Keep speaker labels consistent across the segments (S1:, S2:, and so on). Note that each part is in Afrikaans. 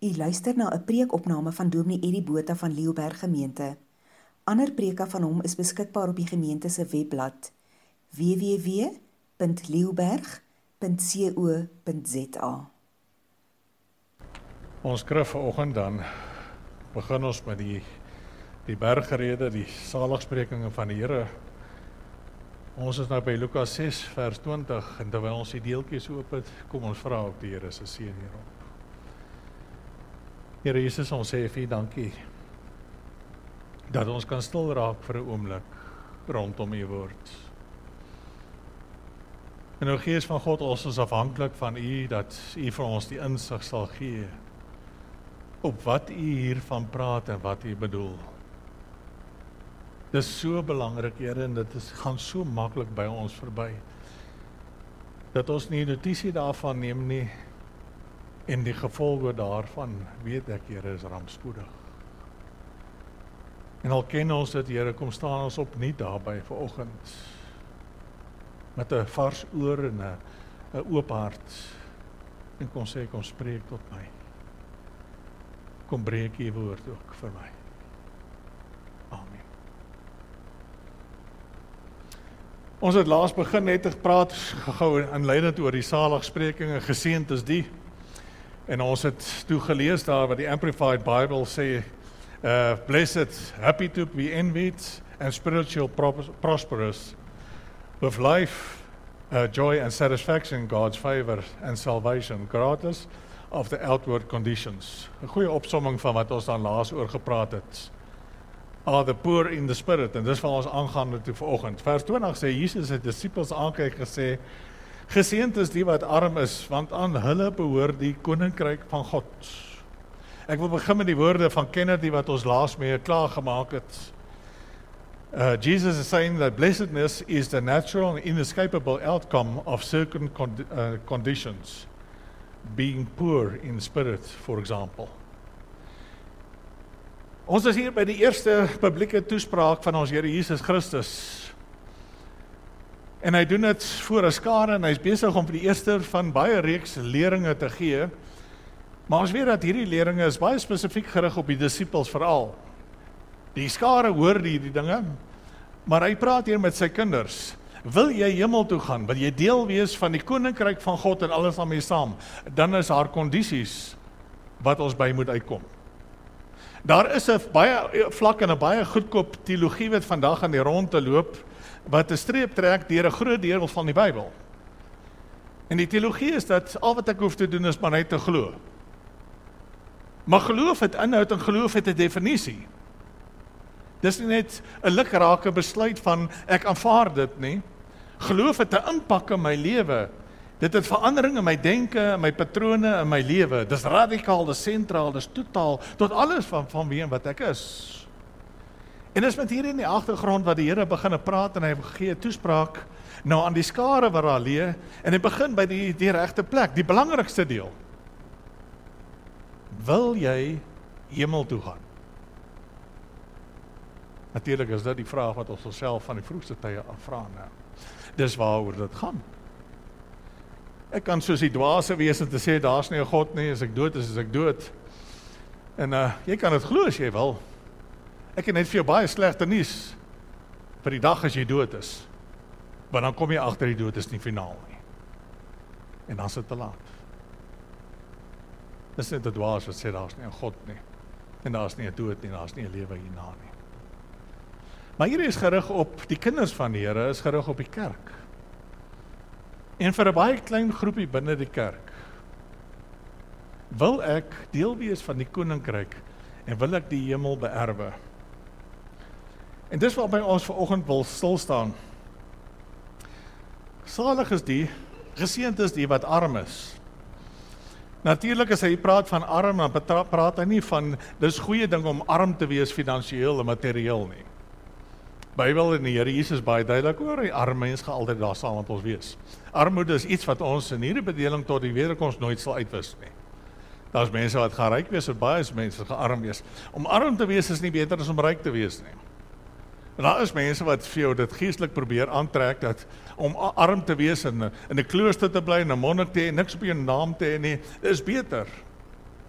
S1: U luister na 'n preekopname van Dominee Eddie Botha van Leeuberg Gemeente. Ander preke van hom is beskikbaar op die gemeente se webblad www.leeuberg.co.za.
S2: Ons skrif vanoggend dan begin ons met die bergrede, die saligsprekinge van die Here. Ons is nou by Lukas 6 vers 20 en terwyl ons die deeltjies oop het, kom ons vra op die Here se seën hierop. Here Jesus, ons sê vir U dankie dat ons kan stil raak vir 'n oomblik rondom U woord. En o Gees van God, ons is afhanklik van U dat U vir ons die insig sal gee op wat U hiervan praat en wat U bedoel. Dit is so belangrik, Here, en dit gaan so maklik by ons verby, dat ons nie notisie daarvan neem nie, en die gevolge daarvan, weet ek, Here, is rampspoedig. En al ken ons dit, Here, kom staan ons opnuut daarby vanoggend, met 'n vars oor en 'n oop hart, en kom sê, kom spreek tot my. Kom breek U woord ook vir my. Amen. Ons het laas begin net gepraat, gou inleidend oor die saligsprekinge, geseënd is die. En ons het toe gelees daar wat die Amplified Bible sê, blessed, happy to be envied, and spiritual prosperous, with life, joy and satisfaction in God's favor and salvation, regardless of the outward conditions. 'n Goeie opsomming van wat ons dan laas oor gepraat het. Are the poor in the spirit, en dis waar ons aangaan toe vanoggend. Vers 20 sê, Jesus het disippels aankyk gesê, geseënd is die wat arm is, want aan hulle behoort die koninkryk van God. Ek wil begin met die woorde van Kennedy wat ons laas mee klaar gemaak het. Jesus is saying that blessedness is the natural and inescapable outcome of certain conditions. Being poor in spirit, for example. Ons is hier by die eerste publieke toespraak van ons Here Jesus Christus. En hy doen dit voor 'n skare en hy is besig om vir die eerste van baie reeks leringe te gee. Maar ons weet dat hierdie leringe is baie spesifiek gerig op die disippels veral. Die skare hoor hierdie dinge, maar hy praat hier met sy kinders. Wil jy hemel toe gaan? Wil jy deel wees van die koninkryk van God en alles daarmee saam? Dan is daar kondisies wat ons by moet uitkom. Daar is 'n baie vlak en 'n baie goedkoop teologie wat vandag aan die rond te loop, wat 'n streep trek deur 'n groot deel van die Bybel. En die teologie is dat al wat ek hoef te doen is maar net te glo. Maar geloof het inhoud en geloof het 'n definisie. Dis nie net 'n lukrake besluit van ek aanvaar dit nie. Geloof het 'n impak in my lewe. Dit het verandering in my denke, in my patrone, in my lewe. Dis radikaal, dis sentraal, dis totaal, tot alles van wie en wat ek is. En dis met hier in die agtergrond wat die Here begin praat en hy gee toespraak nou aan die skare wat daar lê, en hy begin by die regte plek, die belangrikste deel. Wil jy hemel toe gaan? Natuurlik is dit die vraag wat ons onsself van die vroegste tye afvra nou. Dis waaroor dit gaan. Ek kan soos die dwaase wees en te sê, daar's nie 'n God nie, as ek dood is ek dood. En jy kan dit glo as jy wil. Ek het net vir jou baie slegte nuus vir die dag as jy dood is. Want dan kom jy agter die dood is nie finaal nie. En dan is dit te laat. Dis net 'n dwaas wat sê daar's nie 'n God nie. En daar's nie 'n dood nie, daar's nie 'n lewe hierna nie. Maar hier is gerig op die kinders van die Here, is gerig op die kerk. En vir 'n baie klein groepie binne die kerk. Wil ek deel wees van die koninkryk en wil ek die hemel beerwe? En dis waarby ons vanoggend wil stil staan. Salig is die, geseënd is die wat arm is. Natuurlik as hy praat van arm, dan praat hy nie van, dis goeie ding om arm te wees finansiëel en materieel nie. Bybel en die Here Jesus baie duidelik oor, die arme mens gaan altyd daar saam met ons wees. Armoede is iets wat ons in hierdie bedeling tot die wederkoms nooit sal uitwis nie. Daar's mense wat gaan ryk wees, en baie mense gaan arm wees. Om arm te wees is nie beter as om ryk te wees nie. En daar is mense wat vir jou dit geestelik probeer aantrek, dat om arm te wees en in 'n klooster te bly, en 'n monnik te hê, niks op jou naam te hê nie, is beter.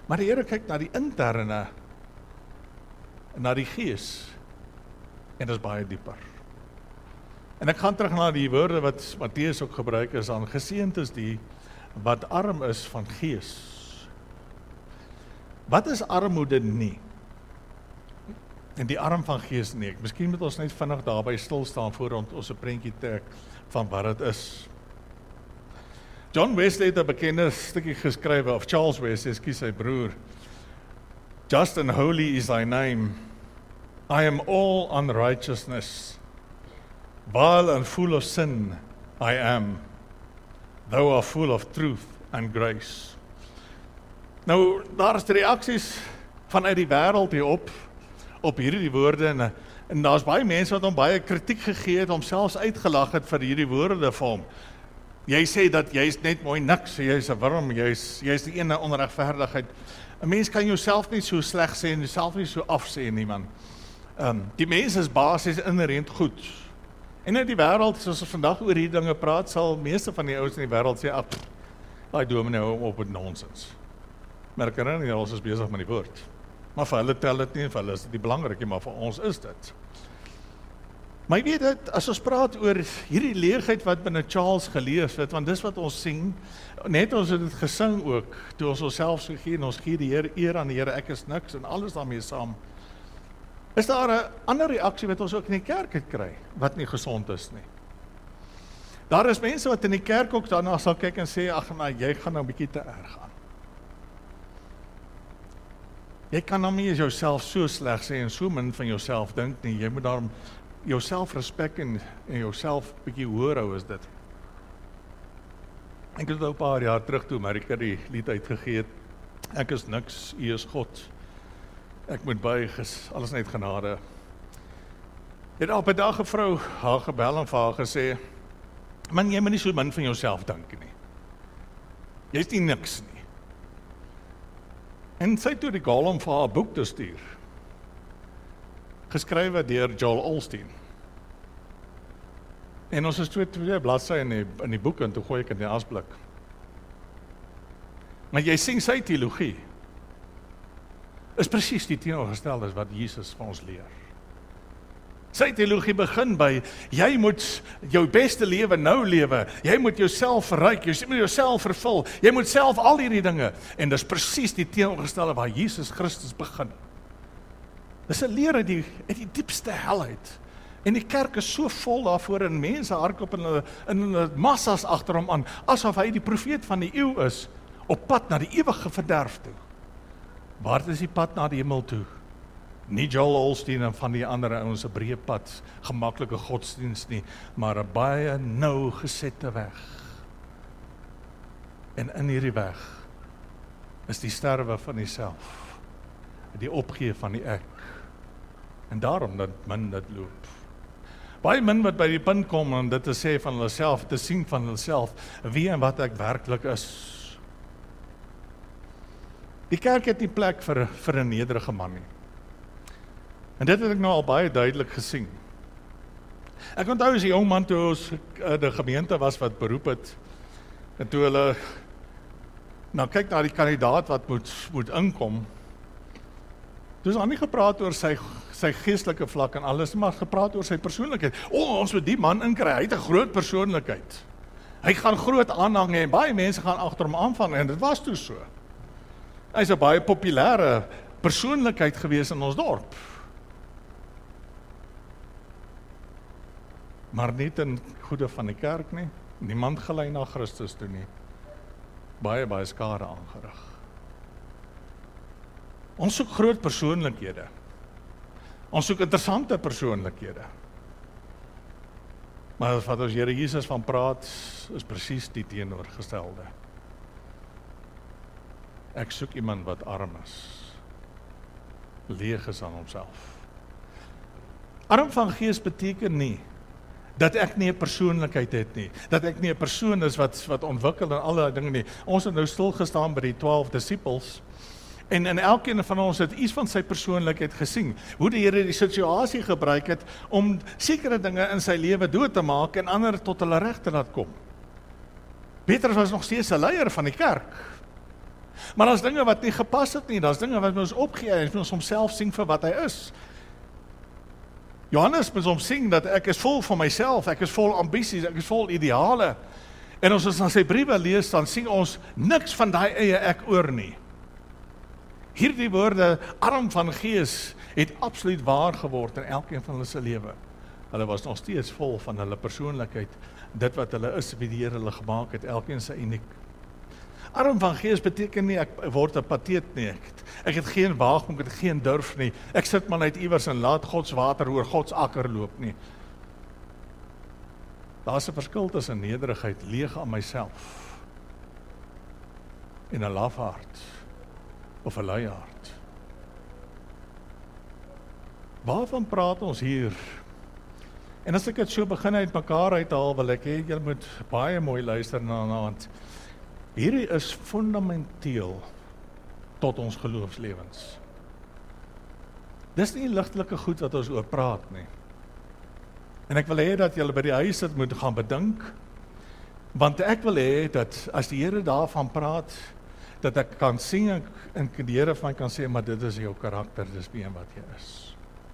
S2: Maar die Here kyk na die interne, na die gees, en dit is baie dieper. En ek gaan terug na die woorde wat Matteus ook gebruik is aan geseënd is die wat arm is van gees. Wat is armoede nie? En die arm van gees nie. Miskien moet ons net vinnig daarby stil staan voor ons 'n prentjie trek van wat dit is. John Wesley het 'n bekende stukkie geskrywe, of Charles Wesley, ekskuus sy broer. Just and holy is thy name. I am all unrighteousness. Vile and full of sin I am. Thou art full of truth and grace. Nou, daar is reaksies vanuit die wêreld hier op hierdie woorde en daar's baie mense wat hom baie kritiek gegee het, hom selfs uitgelag het vir hierdie woorde vir hom. Jy sê dat jy's net mooi niks, jy's 'n wurm, jy's die ene onregverdigheid. 'n Mens kan jouself nie so sleg sê en jouself nie so afsê nie, man. Die mens is basies inherënt goed. En in die wêreld, soos ons vandag oor hierdie dinge praat, sal meeste van die ouens in die wêreld sê, daai dominee hou op met nonsens. Maar ek herinner nie, ons is besig met die woord. Maar vir hulle tel dit nie, vir hulle is dit nie belangrik nie, maar vir ons is dit. Maar jy weet dit, as ons praat oor hierdie leegheid wat binne Charles geleef het, want dis wat ons sing, net ons het dit gesing ook, toe ons onsself so gee, en ons gee die Here eer aan die Here, ek is niks, en alles daarmee saam. Is daar 'n ander reaksie wat ons ook in die kerk het kry, wat nie gesond is nie. Daar is mense wat in die kerk ook daarna sal kyk en sê, ag nee, jy gaan nou 'n bietjie te erg aan. Jy kan nou nie jouself so sleg sê en so min van jouself dink nie, jy moet daarom jouself respek en jouself bietjie hoër hou is dit. Ek het nou 'n paar jaar terug toe Amerika die lied uitgegee het, ek is niks, U is God. Ek moet buig, is alles net genade. Het op 'n dag 'n vrou haar gebel en vir haar gesê, man, jy moet nie so min van jouself dink nie. Jy's nie niks nie. En sy het toe die gaal om vir haar 'n boek te stuur. Geskrywe deur Joel Osteen. En ons is twee bladsye in die boek en toe gooi ek in die asblik. Maar jy sien sy teologie is presies die teenoorgestelde as wat Jesus vir ons leer. Sy teologie begin by, jy moet jou beste lewe nou lewe, jy moet jouself verryk, jy moet jouself vervul, jy moet self al hierdie dinge, en dis presies die teenoorgestelde waar Jesus Christus begin. Dis 'n leer uit die diepste hel uit, en die kerk is so vol daarvoor, en mense hardloop in hulle massas agter hom aan, asof hy die profeet van die eeu is, op pad na die ewige verderf toe. Waar is die pad na die hemel toe? Nie Joel Osteen en van die ander ouens 'n breë pad, gemaklike godsdienst nie, maar 'n baie nou gesette weg. En in hierdie weg is die sterwe van die self, die opgee van die ek. En daarom dat min dit loop. Baie min wat by die punt kom om dit te sê van hulle self, te sien van hulle self, wie en wat ek werklik is. Die kerk het nie plek vir 'n nederige man nie. En dit het ek nou al baie duidelik gesien. Ek onthou as 'n jong man toe ons die gemeente was wat beroep het, en toe hulle nou kyk na die kandidaat wat moet inkom, toe is daar nie gepraat oor sy geestelike vlak en alles, maar gepraat oor sy persoonlikheid. Ons moet die man inkry, hy het 'n groot persoonlikheid. Hy gaan groot aanhang hê en baie mense gaan agter hom aanvang, en dit was toe so. Hy's 'n baie populêre persoonlikheid gewees in ons dorp. Maar nie ten goeie van die kerk nie. Niemand gelei na Christus toe nie. Baie skade aangerig. Ons soek groot persoonlikhede. Ons soek interessante persoonlikhede. Maar wat ons Here Jesus van praat, is presies die teenoorgestelde. Ek soek iemand wat arm is, leeg is aan homself. Arm van gees beteken nie dat ek nie 'n persoonlikheid het nie, dat ek nie 'n persoon is wat ontwikkel en allerlei dinge nie. Ons het nou stilgestaan by die 12 disippels, en elkeen van ons het iets van sy persoonlikheid gesien, hoe die Here die situasie gebruik het om sekere dinge in sy lewe dood te maak en ander tot hulle reg te laat kom. Petrus was nog steeds 'n leier van die kerk, Maar daar's dinge wat nie gepas het nie, daar's dinge wat ons opgee, en ons homself sien vir wat hy is. Johannes moet ons sien dat ek is vol van myself, ek is vol ambisies, ek is vol ideale. En as ons dan sy briewe lees, dan sien ons niks van daai eie ek oor nie. Hierdie woorde, arm van gees, het absoluut waar geword in elkeen van hulle se lewe. Hulle was nog steeds vol van hulle persoonlikheid, dit wat hulle is, wie die Here hulle gemaak het, elkeen se uniek. Arm van gees beteken nie, ek word 'n pateet nie, ek het geen waagmoed, ek het geen durf nie, ek sit maar net iewers en laat Gods water oor Gods akker loop nie. Daar's 'n verskil tussen nederigheid, leeg aan myself, en 'n lafaard, of 'n luiaard. Waarvan praat ons hier? En as ek dit so begin uit mekaar uithaal, wil ek hê julle moet baie mooi luister na, want hierdie is fundamenteel tot ons geloofslewens. Dis nie ligtelike goed wat ons oor praat nie. En ek wil hê dat julle by die huis dit moet gaan bedink, want ek wil hê dat as die Here daarvan praat, dat ek kan sien en die Here van my kan sê, maar dit is jou karakter, dis wie en wat jy is.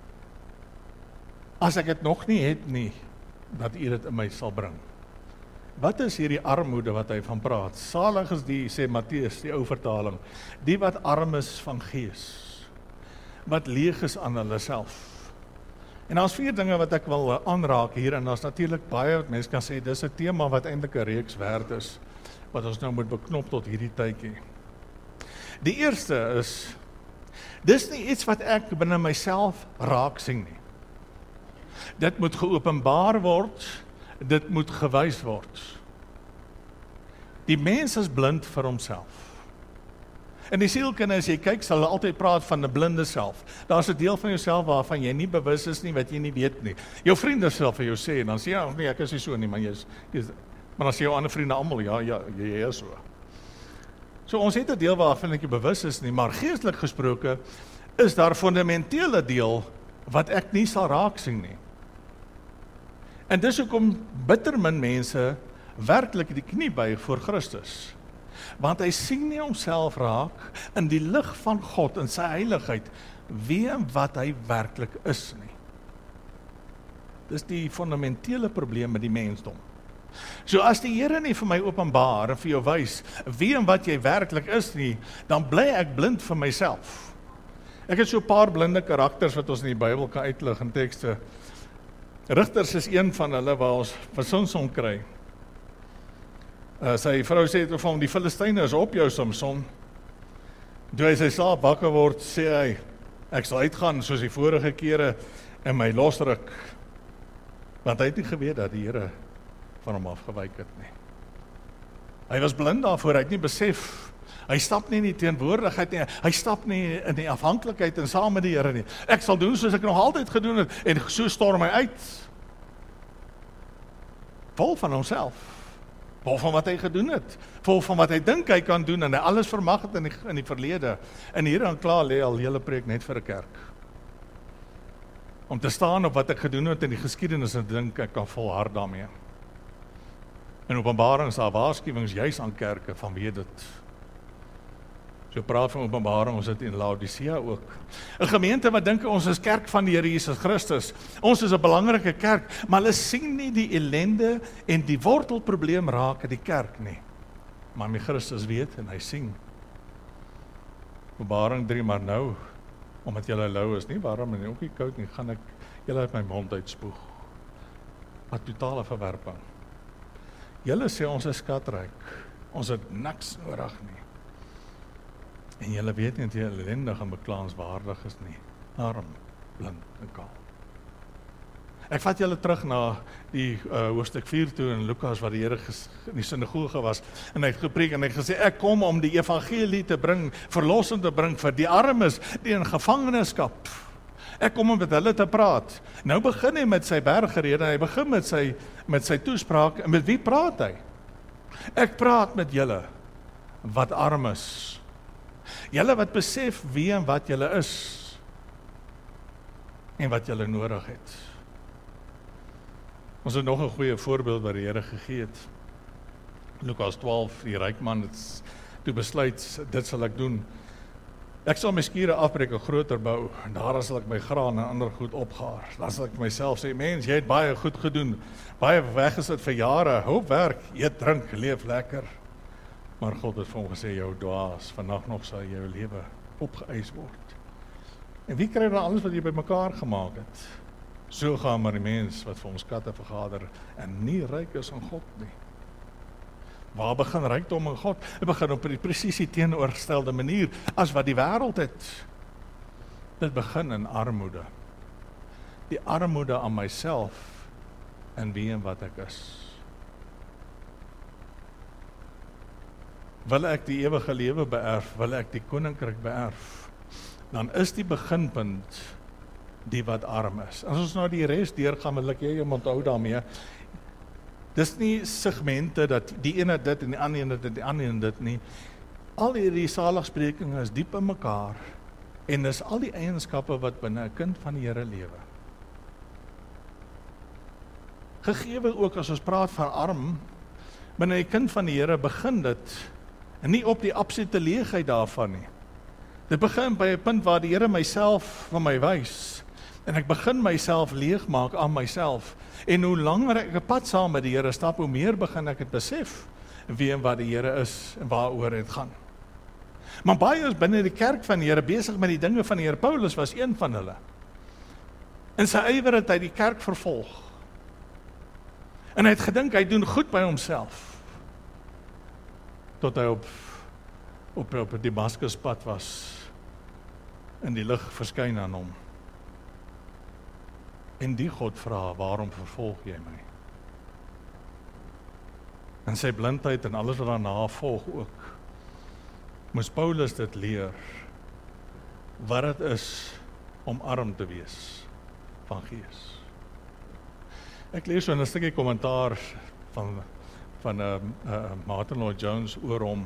S2: As ek dit nog nie het nie, dat U dit in my sal bring. Wat is hierdie armoede wat hy van praat? Salig is die, sê Matteus, die ou vertaling, die wat arm is van gees, wat leeg is aan hulle self. En daar's 4 dinge wat ek wil aanraak hier, en daar's natuurlik baie wat mense kan sê, dis 'n tema wat eintlik 'n reeks werd is, wat ons nou moet beknop tot hierdie tydjie. Die eerste is, dis nie iets wat ek binne myself raak sien nie. Dit moet geopenbaar word, dit moet gewys word. Die mens is blind vir homself. In die sielkunde, as jy kyk, sal hulle altyd praat van 'n blinde self. Daar's 'n deel van jouself waarvan jy nie bewus is nie, wat jy nie weet nie. Jou vriende sal vir jou sê, en dan sê jy, nee, ek is nie so nie, maar maar dan sê jou ander vriende almal, ja, jy is so. So ons het 'n deel waarvan ek nie bewus is nie, maar geestelik gesproke, is daar fundamentele deel wat ek nie sal raak sien nie. En dis hoekom bitter min mense werklik die knie buig voor Christus. Want hy sien nie homself raak in die lig van God en sy heiligheid, wie en wat hy werklik is nie. Dis die fundamentele probleem met die mensdom. So as die Here nie vir my openbaar en vir jou wys wie en wat jy werklik is nie, dan bly ek blind vir myself. Ek het so 'n paar blinde karakters wat ons in die Bybel kan uitlig in tekste. Rigters is een van hulle waar ons van Samson kry. Sy vrou sê vir hom, die Filistyne is op jou, Samson. Toe hy sy slaap wakker word, sê hy, ek sal uitgaan soos die vorige kere en my losruk. Want hy het nie geweet dat die Here van hom afgewyk het nie. Hy was blind daarvoor, hy het nie besef. Hy stap nie in die teenwoordigheid nie, hy stap nie in die afhanklikheid en saam met die Here nie. Ek sal doen soos ek nog altyd gedoen het, en so storm hy uit. Vol van homself, vol van wat hy gedoen het, vol van wat hy dink hy kan doen, en hy alles vermag het in die verlede. En hier aan klaar lê al hele preek net vir 'n kerk. Om te staan op wat ek gedoen het in die geskiedenis en dink ek kan volhard daarmee. In Openbaring is daar waarskuwings juis aan kerke van weet dit. So praat van Openbaring, ons het in Laodicea ook. 'n Gemeente wat dink ons is kerk van die Here Jesus Christus. Ons is 'n belangrike kerk, maar hulle sien nie die ellende en die wortelprobleem raak die kerk nie. Maar my Christus weet en hy sien. Openbaring 3, maar nou, omdat julle lou is, nie warm en ook nie koud nie, gaan ek julle uit my mond uitspoeg. Wat totale verwerping. Julle sê ons is skatryk, ons het niks nodig nie. En julle weet nie dat jy ellendig en beklaanswaardig is nie. Arm, blind en kaal. Ek vat julle terug na die hoofstuk 4 toe in Lukas, waar die Here in die sinagoge was, en hy het gepreek en hy het gesê, ek kom om die evangelie te bring, verlossing te bring vir die armes, die in gevangenskap. Ek kom om met hulle te praat. Nou begin hy met sy bergrede, hy begin met sy toespraak, en met wie praat hy? Ek praat met julle wat arm is. Julle wat besef wie en wat julle is en wat julle nodig het. Ons het nog 'n goeie voorbeeld wat die Here gegee het. Lukas 12, die ryk man, toe besluit, dit sal ek doen. Ek sal my skure afbreek en groter bou, en daar sal ek my graan en ander goed opgaar. Dan sal ek myself sê, mens, jy het baie goed gedoen, baie weggesit vir jare, hoop werk, eet, drink, leef lekker. Maar God het vir hom gesê, jou dwaas, vandag nog sal jou lewe opgeëis word. En wie kry dan alles wat jy bymekaar gemaak het? So gaan maar die mens wat vir ons katte vergader en nie ryk is aan God nie. Waar begin rykdom in God? Dit begin op die presies teenoorgestelde manier as wat die wêreld het. Dit begin in armoede. Die armoede aan myself en wie en wat ek is. Wil ek die ewige lewe beerf, wil ek die koninkryk beerf, dan is die beginpunt die wat arm is. As ons nou die res deurgaan, wil ek jy onthou daarmee, dis nie segmente dat die ene dit en die ander ene dit, die ander ene dit nie. Al hierdie saligsprekinge is diep in mekaar en is al die eienskappe wat binne 'n kind van die Here lewe. Gegeewe ook as ons praat van arm, binne 'n kind van die Here begin dit en nie op die absolute leegheid daarvan nie. Dit begin by 'n punt waar die Here myself van my wys en ek begin myself leegmaak aan myself. En hoe langer ek 'n pad saam met die Here stap, hoe meer begin ek het besef wie en wat die Here is en waaroor dit gaan. Maar baie is binne die kerk van die Here besig met die dinge van die Here. Paulus was een van hulle. In sy ywer het hy die kerk vervolg. En hy het gedink hy doen goed by homself. Tot hy op die Damaskuspad was en die lig verskyn aan hom. En die God vra, waarom vervolg jy my? En sy blindheid en alles wat daarna volg ook, moes Paulus dit leer, wat het is om arm te wees van gees. Ek lees so 'n stukkie kommentaar van Martin Lloyd-Jones oor hom,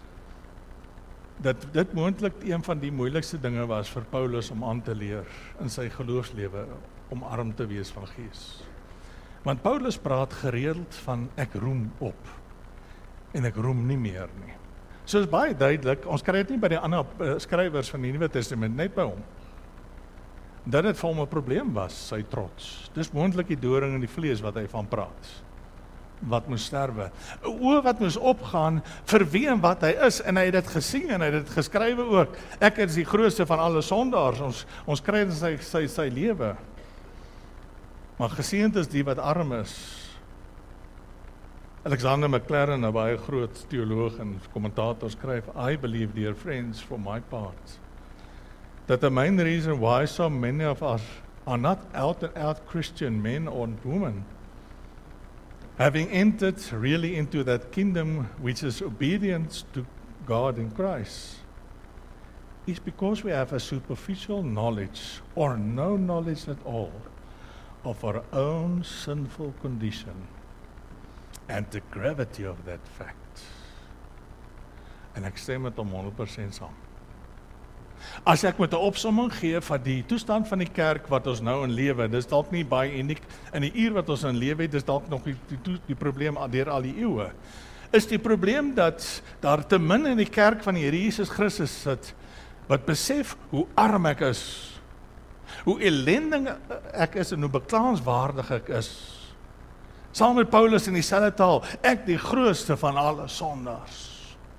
S2: dat dit moontlik een van die moeilikste dinge was vir Paulus om aan te leer in sy geloofslewe, om arm te wees van gees. Want Paulus praat gereeld van ek roem op en ek roem nie meer nie. So is baie duidelik, ons kry dit nie by die ander skrywers van die Nuwe Testament, net by hom. Dat dit vir hom 'n probleem was, sy trots. Dis moontlik die doring in die vlees wat hy van praat. Wat moes sterwe. Oë wat moes opgaan vir wie en wat hy is, en hy het dit gesien en hy het dit geskrywe ook. Ek is die grootste van alle sondaars, ons kry in sy lewe. Maar geseënd is die wat arm is. Alexander Maclaren, 'n baie groot teoloog en kommentator, skryf, I believe, dear friends, for my part, that the main reason why so many of us are not out and out Christian men or women, having entered really into that kingdom which is obedience to God in Christ, is because we have a superficial knowledge or no knowledge at all of our own sinful condition and the gravity of that fact. En ek stem met hom 100% saam. As ek met 'n opsomming gee van die toestand van die kerk wat ons nou in lewe, dis dalk nie baie uniek in die uur wat ons in lewe het, dis dalk nog die probleem deur al die eeue. Is die probleem dat daar te min in die kerk van die Here Jesus Christus sit wat besef hoe arm ek is, hoe ellendig ek is en hoe beklaanswaardig ek is. Saam met Paulus in dieselfde taal, ek die grootste van alle sondaars.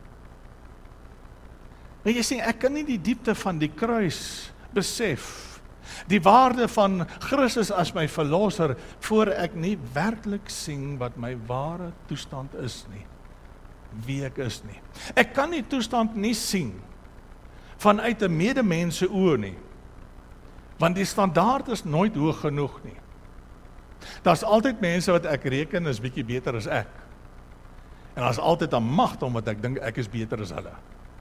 S2: En jy sê, ek kan nie die diepte van die kruis besef, die waarde van Christus as my verlosser, voor ek nie werklik sien wat my ware toestand is nie, wie ek is nie. Ek kan die toestand nie sien vanuit 'n medemens se oë nie, want die standaard is nooit hoog genoeg nie. Daar's altyd mense wat ek reken is bietjie beter as ek. En daar's altyd 'n magt omdat ek dink ek is beter as hulle.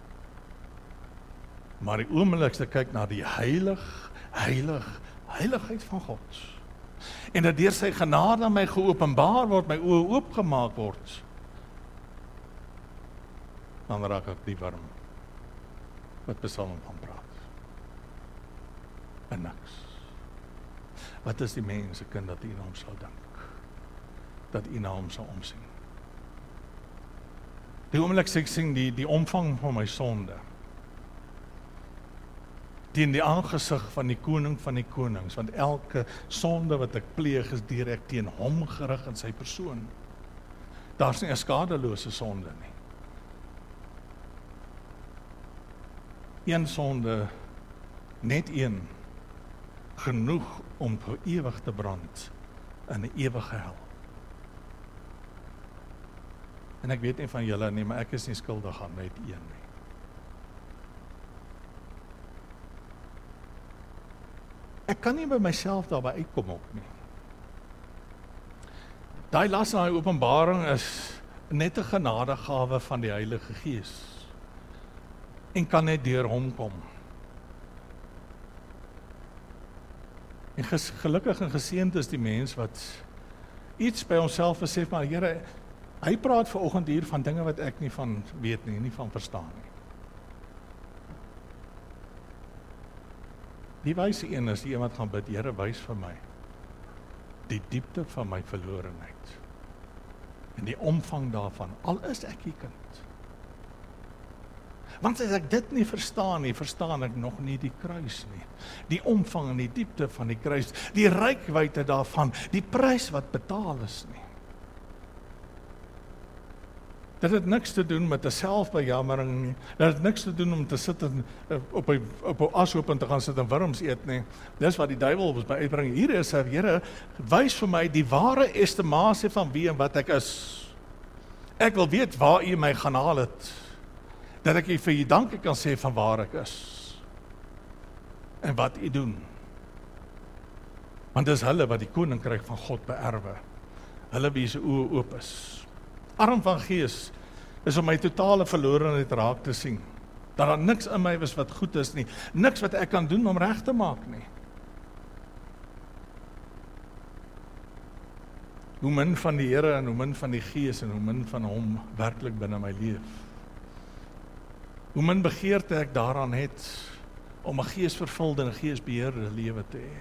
S2: Maar die oomblikste kyk na die heiligheid van God. En dat deur sy genade aan my geopenbaar word, my oë oopgemaak word, dan raak ek die warm wat Psalm van praat. En niks. Wat is die mens, 'n kind dat u na hom sal dink? Dat u na hom sal omsien? Die oomblik ek sien die omvang van my sonde, teen die aangesig van die koning van die konings, want elke sonde wat ek pleeg is direk teen hom gerig in sy persoon. Daar's nie 'n skadelose sonde nie. Een sonde, net een, genoeg om vir ewig te brand in 'n ewige hel. En ek weet nie van julle nie, maar ek is nie skuldig aan net een nie. Ek kan nie by myself daarby uitkom ook nie. Daai las in daai Openbaring is net 'n genadegawe van die Heilige Gees en kan net deur hom kom. En gelukkig en geseënd is die mens wat iets by homself besef, maar Here, hy praat vanoggend hier van dinge wat ek nie van weet nie van verstaan nie. Die wyse een is die een wat gaan bid, Here, wys vir my die diepte van my verlorenheid en die omvang daarvan, al is ek die kind. Want as ek dit nie verstaan nie, verstaan ek nog nie die kruis nie. Die omvang en die diepte van die kruis, die rykwyte daarvan, die prys wat betaal is nie. Dit het niks te doen met 'n selfbejammering nie. Dit het niks te doen om te sit en op 'n ashoop en te gaan sit en wurms eet nie. Dis wat die duiwel ons by uitbring. Hier is Here, wys vir my die ware estimasie van wie en wat ek is. Ek wil weet waar U my gaan haal het, dat ek vir U dankie kan sê van waar ek is en wat U doen. Want dis hulle wat die koninkryk van God beerwe. Hulle wie se oë oop is. Arm van gees is om my totale verlorenheid raak te sien. Dat daar niks in my is wat goed is nie. Niks wat ek kan doen om reg te maak nie. Hoe min van die Here en hoe min van die Gees en hoe min van hom werklik binne my leef. Hoe min begeerte ek daaraan het om 'n geesvervulde en geesbeheerde lewe te hê.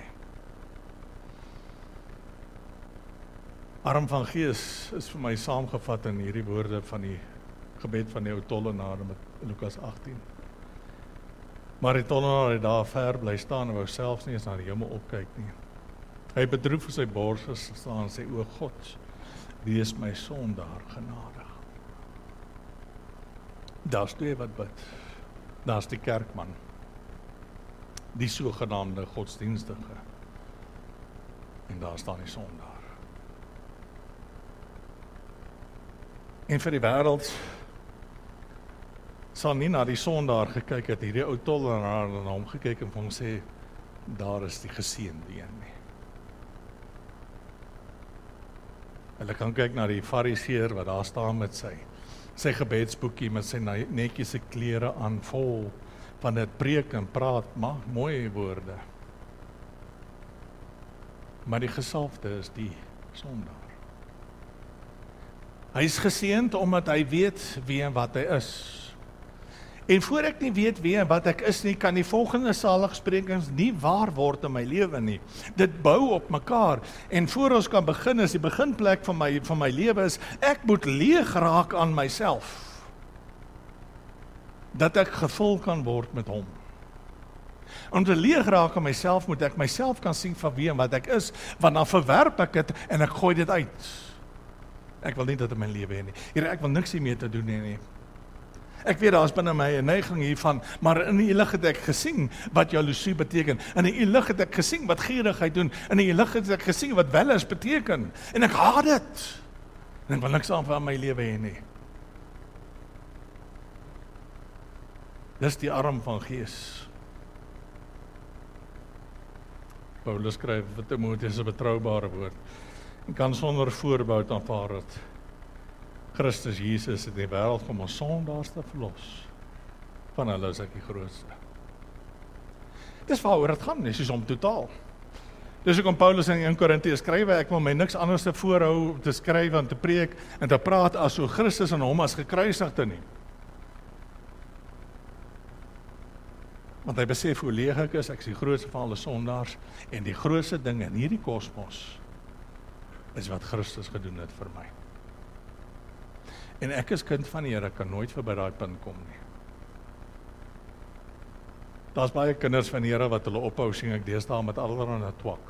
S2: Arm van gees is vir my saamgevat in hierdie woorde van die gebed van die ou tollenaar met Lukas 18. Maar die tollenaar het daar ver bly staan en wou selfs nie eens na die hemel opkyk nie. Hy bedroef vir sy bors gestaan en sê, o God, wees my sondaar genadig. Daar's twee wat bid. Daar's die kerkman, die sogenaamde godsdienstige, en daar staan die sondaar. En vir die wêreld sal nie na die sondaar gekyk het, hierdie ou tollenaar na hom gekyk en vir hom sê, daar is die geseënde een nie. Hulle kan kyk na die fariseer wat daar staan met sy gebedsboekie, met sy netjiese klere aan, vol van dit preek en praat, maar mooi woorde. Maar die gesalfde is die sondaar. Hy is geseënd omdat hy weet wie en wat hy is. En voor ek nie weet wie en wat ek is nie, kan die volgende saligsprekings nie waar word in my lewe nie. Dit bou op mekaar. En voor ons kan begin, is die beginplek van my lewe is, ek moet leeg raak aan myself. Dat ek gevul kan word met hom. Om te leeg raak aan myself, moet ek myself kan sien van wie en wat ek is, want dan verwerp ek dit en ek gooi dit uit. Ek wil nie dit in my lewe hê nie. Here, ek wil niks hiermee te doen hê nie. Ek weet daar is binne my 'n neiging hiervan, maar in die lig het ek gesien wat jaloesie beteken. In die lig het ek gesien wat gierigheid doen. In die lig het ek gesien wat wellus beteken. En ek haat dit. En ek wil niks aan my lewe hê nie. Dis die arm van gees. Paulus skryf vir Timoteus 'n betroubare woord. En kan sonder voorbehoud aanvaar dat Christus Jesus het die wêreld kom ons sondaars te verlos. Van hulle is ek die grootste. Dis waaroor dit gaan, dis om totaal. Dis hoekom Paulus in 1 Korintiërs skryf, ek wil my niks anders te voorhou te skryf en te preek en te praat as so Christus en hom as gekruisigde nie. Want hy besef hoe leeg ek is die grootste van alle sondaars, en die grootste ding in hierdie kosmos is wat Christus gedoen het vir my. En ek as kind van die Here kan nooit verby daai punt kom nie. Daar's baie kinders van die Here wat hulle ophou sien ek deesdae met allerlei twak.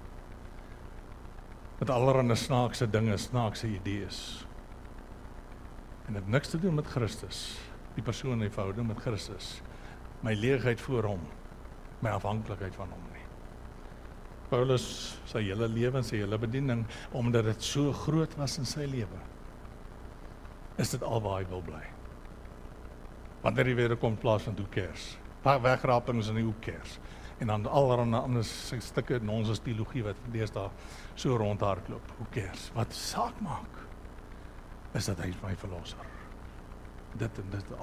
S2: Met allerlei snaakse dinge, snaakse idees. En dit het niks te doen met Christus, die persoon in verhouding met Christus, my leegheid voor hom, my afhanklikheid van hom nie. Paulus, sy hele lewe en sy hele bediening, omdat dit so groot was in sy lewe, is dit al waar hy wil bly. Wanneer hy weer kom plaas van who cares, wegrapings en who cares, en dan allerhande ander stukke nonsens teologie wat deesdae so rondhardloop, who cares, wat saak maak, is dat hy is my verlosser. Dit en dit al.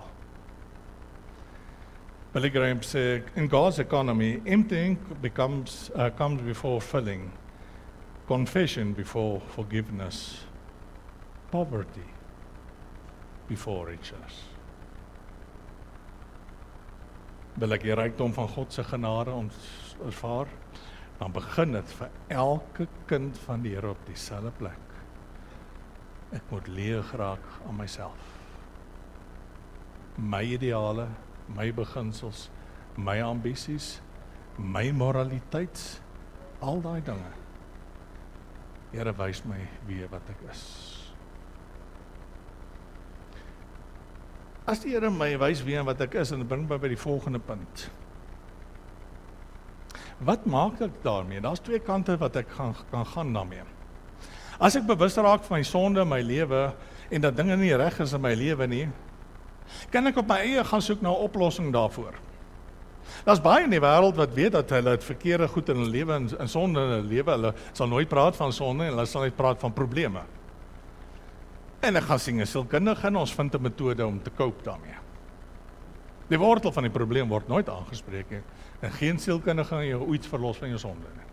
S2: Billy Graham sê, in God's economy, emptying comes before filling, confession before forgiveness, poverty before riches. Wil ek die rykdom van God se genade ons ervaar, dan begin dit vir elke kind van die Here op dieselfde plek. Ek moet leeg raak aan myself. My ideale, my beginsels, my ambisies, my moraliteit, al daai dinge. Here wys my wie wat ek is. As die Here my wys wie wat ek is, en dit bring my by die volgende punt. Wat maak ek daarmee? Daar's twee kante wat ek kan gaan daarmee. As ek bewus raak van my sonde in my lewe, en dat dinge nie reg is in my lewe nie, kan ek op my eie gaan soek na 'n oplossing daarvoor. Daar's baie in die wêreld wat weet dat hulle het verkeerde goed in hulle lewe en sonde in hulle lewe, hulle sal nooit praat van sonde en hulle sal net praat van probleme. En ek gaan sien 'n sielkundige en ons vind 'n metode om te cope daarmee. Die wortel van die probleem word nooit aangespreek nie, en geen sielkundige gaan jou ooit verlos van jou sonde nie.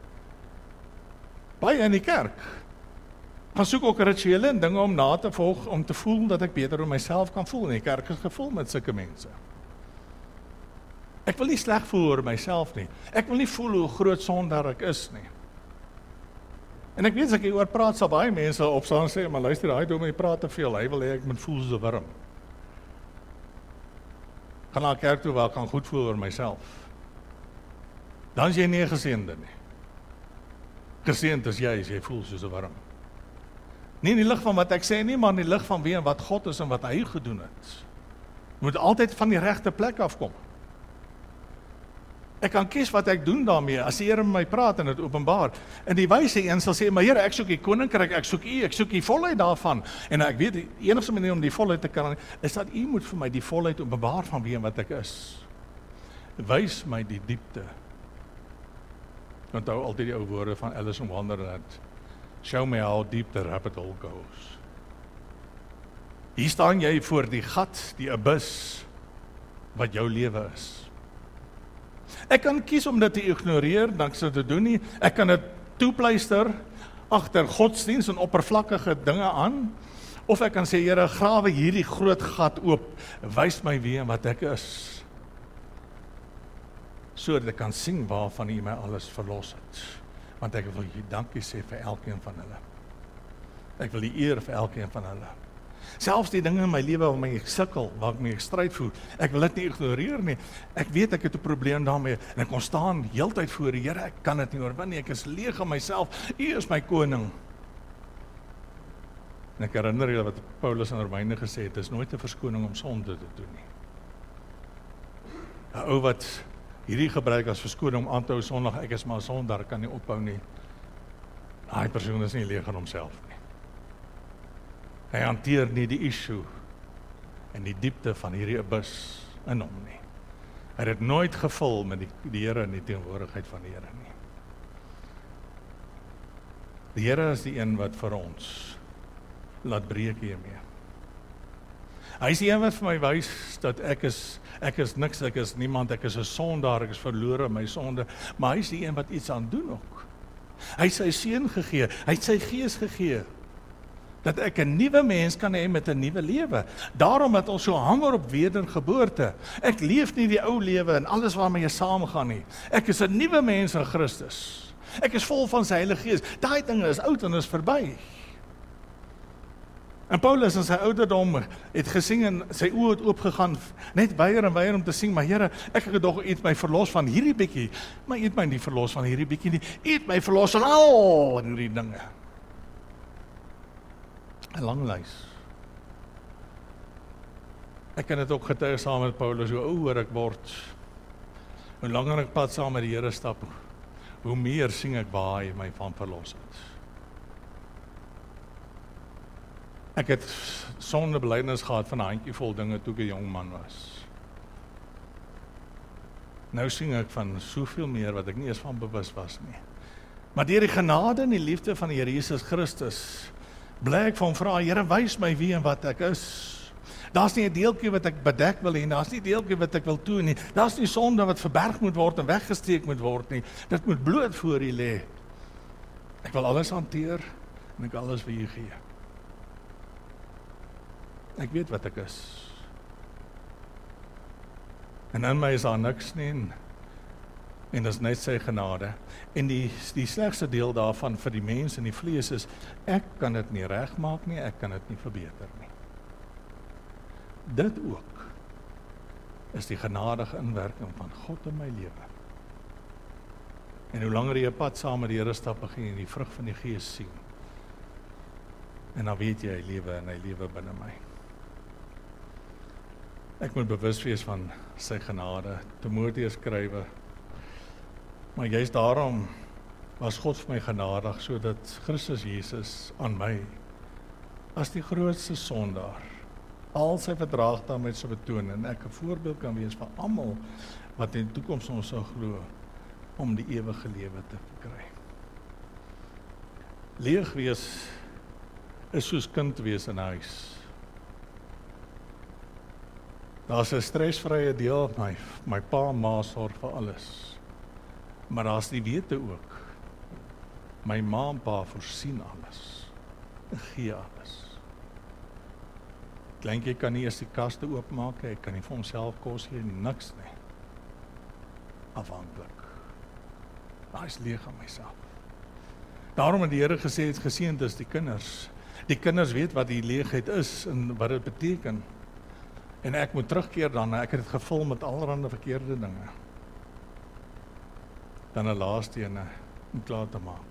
S2: Baie in die kerk gaan soek ook rituele en dinge om na te volg, om te voel dat ek beter oor myself kan voel. En die kerk is gevul met sulke mense. Ek wil nie sleg voel oor myself nie. Ek wil nie voel hoe groot sondaar ek is nie. En ek weet as ek hieroor praat, sal baie mense opstaan en sê, maar luister, hy doen my praat te veel, hy wil hê ek moet voel soos 'n wurm. Gaan na kerk toe waar ek kan goed voel oor myself. Dan is jy nie 'n geseënde nie. Geseënd is jy as jy voel soos 'n wurm. Nie in die lig van wat ek sê nie, maar in die lig van wie en wat God is en wat hy gedoen het. Moet altyd van die regte plek afkom. Ek kan kies wat ek doen daarmee, as die Here met my praat en dit openbaar. En die wyse een sal sê, maar Here, ek soek die koninkryk, ek soek die volheid daarvan. En ek weet, die enigste manier om die volheid te kan, is dat U moet vir my die volheid openbaar van wie en wat ek is. Wys my die diepte. Onthou altyd die ou woorde van Alice in Wonderland. Show me how deep the rabbit hole goes. Hier staan jy voor die gat, die abyss, wat jou lewe is. Ek kan kies om dit te ignoreer, dan sou dit doen nie. Ek kan dit toepluister agter godsdiens en oppervlakkige dinge aan, of ek kan sê, Here, grawe hierdie groot gat oop, wys my wie en wat ek is, sodat ek kan sien waarvan U my alles verlos het. Want ek wil U dankie sê vir elkeen van hulle. Ek wil die eer vir elkeen van hulle. Selfs die dinge in my lewe waarmee ek sukkel, waarmee ek stryd voer, ek wil dit nie ignoreer nie. Ek weet ek het 'n probleem daarmee, en ek kon staan heeltyd voor die Here, ek kan dit nie oorwin nie, ek is leeg aan myself, U is my koning. En ek herinner julle wat Paulus aan Romeine gesê het, is nooit 'n verskoning om sonde te doen nie. 'n Ou wat hierdie gebruik as verskoning om aan te hou sondig, ek is maar 'n sondaar, kan nie ophou nie. Daai persoon is nie leeg aan homself nie. Hy hanteer nie die issue en die diepte van hierdie abyss in hom nie. Hy het dit nooit gevul met die Here in die teenwoordigheid van die Here nie. Die Here is die een wat vir ons laat breek hiermee. Hy is die een wat vir my wys dat ek is niks, ek is niemand, ek is 'n sondaar, ek is verlore in my sonde, maar hy is die een wat iets aan doen ook. Hy het sy seun gegee, hy het sy gees gegee, dat ek 'n nuwe mens kan hê met 'n nuwe lewe. Daarom dat ons so hanger op wedergeboorte. Ek leef nie die ou lewe en alles waarmee jy saamgaan nie. Ek is 'n nuwe mens in Christus. Ek is vol van sy Heilige Gees. Daai dinge is oud en is verby. En Paulus in sy ouderdom het gesing en sy oë het oopgegaan, net weier en weier om te sing, maar Here, ek het gedog, U het my verlos van hierdie bietjie, maar U het my nie verlos van hierdie bietjie nie, U het my verlos van al hierdie dinge. 'n Lang lys. Ek kan dit ook getuig saam met Paulus, hoe ouer ek word, hoe langer ek pad saam met die Here stap, hoe meer sing ek waar hy my van verlos het. Ek het sonder belydenis gehad van 'n handjievol dinge toe ek 'n jong man was. Nou sing ek van soveel meer wat ek nie eens van bewus was nie. Maar deur die genade en die liefde van die Here Jesus Christus, bly ek van vra, Here, wys my wie en wat ek is. Daar's nie 'n deeltjie wat ek bedek wil hê, daar's nie 'n deeltjie wat ek wil toon nie. Daar's nie sonde wat verberg moet word en weggesteek moet word nie. Dit moet bloot voor U lê. Ek wil alles hanteer en ek wil alles vir U gee. Ek weet wat ek is. En in my is daar niks nie, en dit is net sy genade. En die slegste deel daarvan vir die mens in die vlees is, ek kan dit nie regmaak nie, ek kan dit nie verbeter nie. Dit ook is die genadige inwerking van God in my lewe. En hoe langer jy 'n pad saam met die Here stap, begin jy die vrug van die Gees sien. En dan weet jy, hy lewe binne my. Ek moet bewus wees van sy genade. Timoteus skrywe, maar juist daarom was God vir my genadig, sodat Christus Jesus aan my, as die grootste sondaar, al sy verdraagsaamheid sou betoon, en ek 'n voorbeeld kan wees vir almal wat in die toekoms ons sou glo, om die ewige lewe te kry. Leeg wees is soos kind wees in huis. Daar's 'n stresvrye deel, my pa en ma sorg vir alles. Maar daar's die wete ook. My ma en pa voorsien alles. En gee alles. Kleintjie kan nie eers die kaste oopmaak, hy kan nie vir homself kos gee, niks nie. Afhanklik. Daar is leeg aan myself. Daarom het die Here gesê, het geseënd is die kinders. Die kinders weet wat die leegheid is en wat dit beteken. En ek moet terugkeer daarna, ek het dit gevul met allerhande verkeerde dinge. Dan 'n laaste ene om klaar te maak.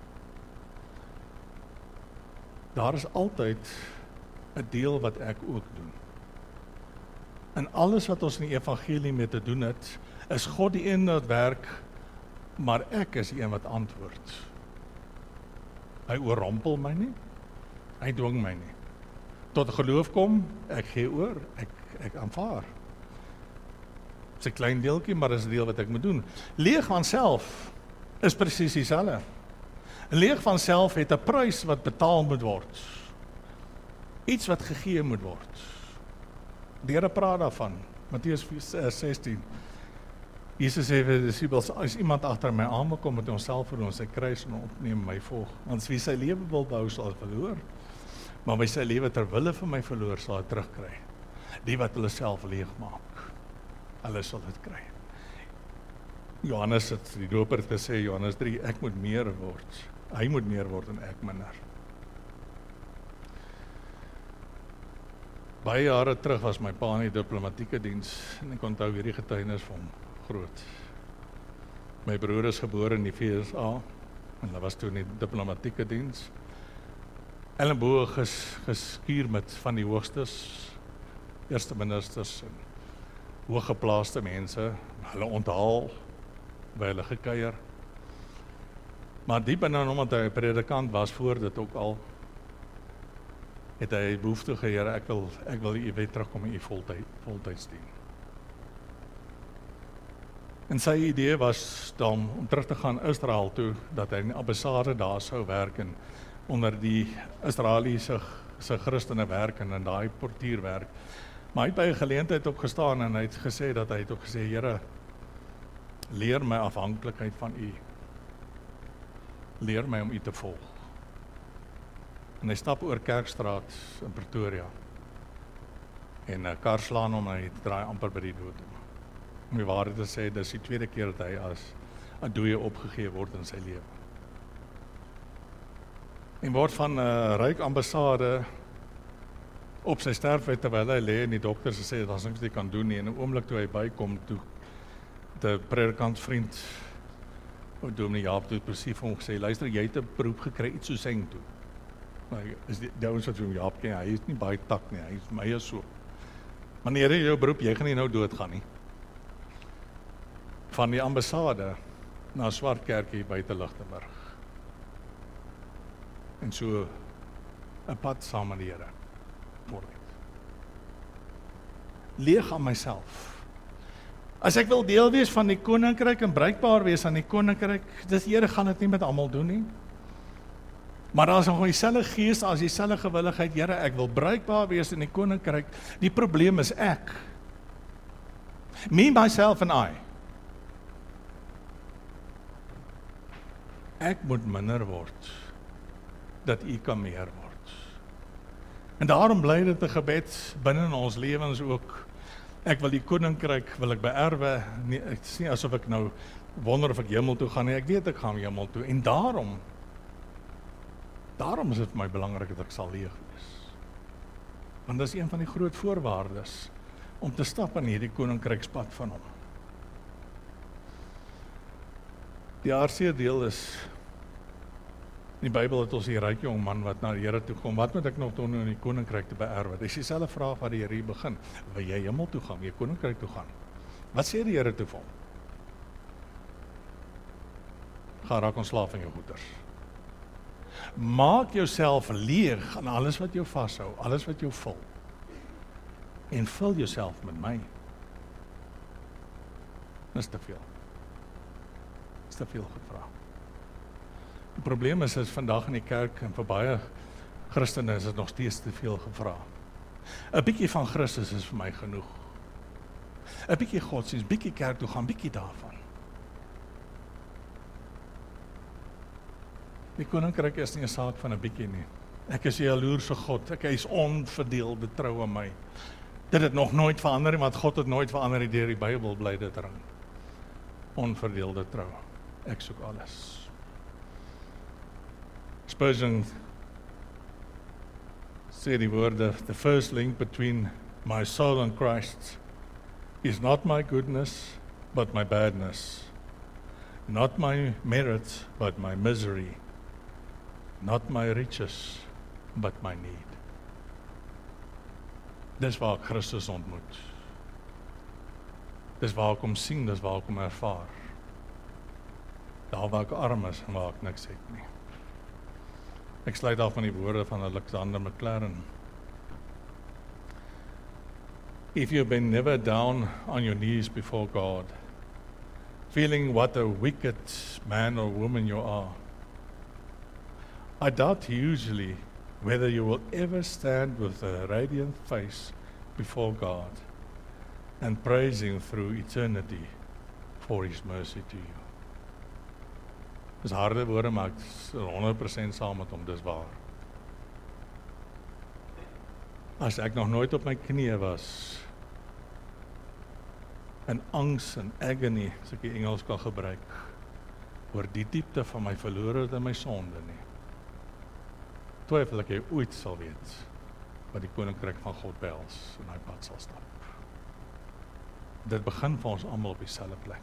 S2: Daar is altyd 'n deel wat ek ook doen. En alles wat ons in die evangelie mee te doen het, is God die een wat werk, maar ek is die een wat antwoord. Hy oorrompel my nie, hy dwing my nie. Tot geloof kom, ek gee oor, ek aanvaar. Dit is 'n klein deeltjie, maar dit is 'n deel wat ek moet doen. Leeg van self is presies dieselfde. Leeg van self het 'n prys wat betaal moet word. Iets wat gegee moet word. Die Here praat daarvan, Matteus 16. Jesus sê vir die disippels, as iemand agter my aan wil kom, moet hy homself verloor, sy kruis en opneem, my volg. Want wie sy lewe wil behou, sal dit verloor. Maar wie sy lewe ter wille van my verloor, sal dit terugkry. Die wat hulle self leeg maak, hulle sal dit kry. Johannes het, die doper het gesê, Johannes 3, ek moet meer word. Hy moet meer word en ek minder. Baie jare terug was my pa in die diplomatieke diens en ek onthou hierdie getuienis van hom groot. My broer is gebore in die VSA en hy was toe in die diplomatieke diens. Ellenboog geskuur met van die hoogstes, eerste ministers en hooggeplaaste mense, hulle onthaal, by hulle gekuier. Maar diep in hom, omdat hy 'n predikant was voor dit ook al, het hy behoefte gehad, ek wil u weer terugkom in u voltydsdien. En sy idee was dan om terug te gaan Israel toe, dat hy in die ambassade daar sou werk en onder die Israeliese Christene werk en in daai portierwerk. Maar hy het by 'n geleentheid opgestaan en hy het gesê dat hy het ook gesê, Here, leer my afhanklikheid van u. Leer my om u te volg. En hy stap oor Kerkstraat in Pretoria. En 'n kar slaan hom en hy draai amper by die dood. Om die waarheid te sê, dis die tweede keer dat hy as 'n dooie opgegee word in sy lewe. En word van 'n ryk ambassade op sy sterfbed terwyl hy lê en die dokter sê daar's niks wat hy kan doen nie. En 'n oomblik toe hy bykom toe die predikant vriend Dominee Jaap het presies vir hom gesê, luister, jy het 'n beroep gekry iets so sing toe. Maar is die ouens wat vir Jaap ken, hy is nie baie tak nie, hy is my is so. Wanneer jy jou beroep, jy gaan nie nou doodgaan nie. Van die ambassade na Swartkerkie buite Lichtenburg. En so 'n pad saam met die Here. Vooruit. Leeg aan myself. As ek wil deel wees van die koninkryk en bruikbaar wees aan die koninkryk, dis Here gaan dit nie met almal doen nie. Maar daar is nog dieselfde gees, as dieselfde gewilligheid, Here, ek wil bruikbaar wees in die koninkryk. Die probleem is ek. Me, myself and I. Ek moet minder word, dat U kan meer word. En daarom bly dit 'n gebed binne in ons lewens ook. Ek wil die koninkryk, wil ek beerwe, nie, ek sê nie asof ek nou wonder of ek hemel toe gaan nie, ek weet ek gaan hemel toe, en daarom is dit vir my belangrik dat ek sal leeg wees. Want dit is een van die groot voorwaardes, om te stap in hierdie koninkrykspad van hom. Die aardse deel is, in die Bybel het ons die ryk jong man wat na die Here toe kom, wat moet ek nog doen om die koninkryk te beerwe? Dis dieselfde vraag wat die Here hier begin. Wil jy hemel toe gaan, wil jy koninkryk toe gaan? Wat sê die Here toe vir hom? Ga raak ontslaaf van jou goeders. Maak jouself leeg aan alles wat jou vashou, alles wat jou vul. En vul jouself met my. Dis te veel. Dis te veel gevra. Die probleem is vandag in die kerk en vir baie Christene is dit nog steeds te veel gevra. 'n bietjie van Christus is vir my genoeg. 'n bietjie godsdienst, bietjie kerk toe gaan, bietjie daarvan. Die koninkryk is nie 'n saak van 'n bietjie nie. Ek is 'n jaloerse God, ek is onverdeelde trou aan my. Dit het nog nooit verander nie, want God het nooit verander nie, deur die Bybel bly dit ring. Onverdeelde trou. Ek soek alles. Spurgeon sê die woorde, the first link between my soul and Christ is not my goodness, but my badness. Not my merit, but my misery. Not my riches, but my need. Dis waar ek Christus ontmoet. Dis waar ek hom sien, dis waar ek hom ervaar. Daar waar ek arm is en waar ek niks het nie. Ek sluit af met die woorde van Alexander McLaren. If you've been never down on your knees before God, feeling what a wicked man or woman you are, I doubt hugely whether you will ever stand with a radiant face before God and praise Him through eternity for His mercy to you. Dis harde woorde, maar ek is 100% saam met hom, dis waar. As ek nog nooit op my knieë was, in angs en agony, as ek die Engels kan gebruik, oor die diepte van my verlorenheid en my sonde nie, twyfel ek jy ooit sal weet, wat die koninkryk van God behels, en hy pad sal stap. Dit begin vir ons almal op dieselfde plek.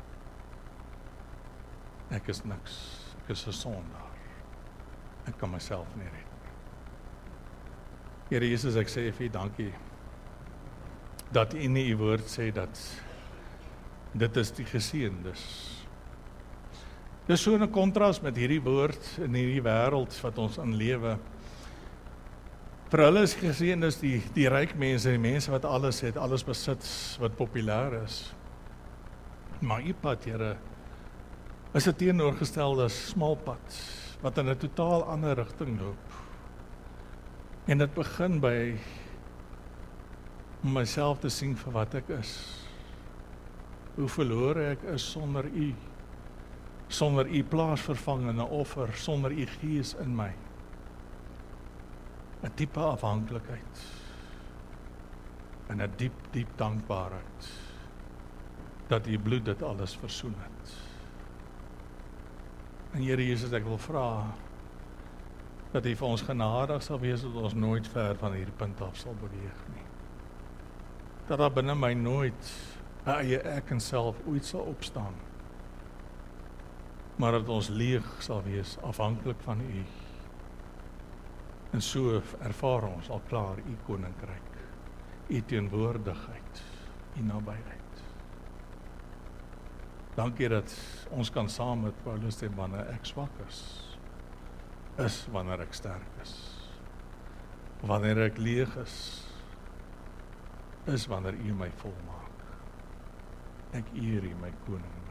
S2: Ek is niks, ek is 'n sondaar. Ek kan myself nie red nie. Here Jesus, ek sê vir U dankie, dat U in U woord sê dat dit is die geseëndes. Dis so 'n kontras met hierdie woord in hierdie wêreld wat ons in lewe. Vir hulle is geseëndes die ryk mense, die mense wat alles het, alles besit, wat populêr is. Maar U pad, Here, is 'n teenoorgestelde smalpad, wat in 'n totaal ander rigting loop. En dit begin by om myself te sien vir wat ek is. Hoe verlore ek is sonder U. Sonder U plaasvervangende offer, sonder U Gees in my. 'n diepe afhanklikheid. En 'n diep dankbaarheid. Dat U bloed dit alles versoen het. En Here Jesus, ek wil vra, dat U vir ons genadig sal wees, dat ons nooit ver van hierdie punt af sal beweeg nie. Dat daar binne my nooit 'n eie ek en self ooit sal opstaan, maar dat ons leeg sal wees, afhanklik van U. En so ervaar ons al klaar U koninkryk, U teenwoordigheid, U nabyheid. Dankie dat ons kan saam met Paulus sê, wanneer ek swak is wanneer ek sterk is. Wanneer ek leeg is wanneer U my volmaak. Ek eer U, my koning.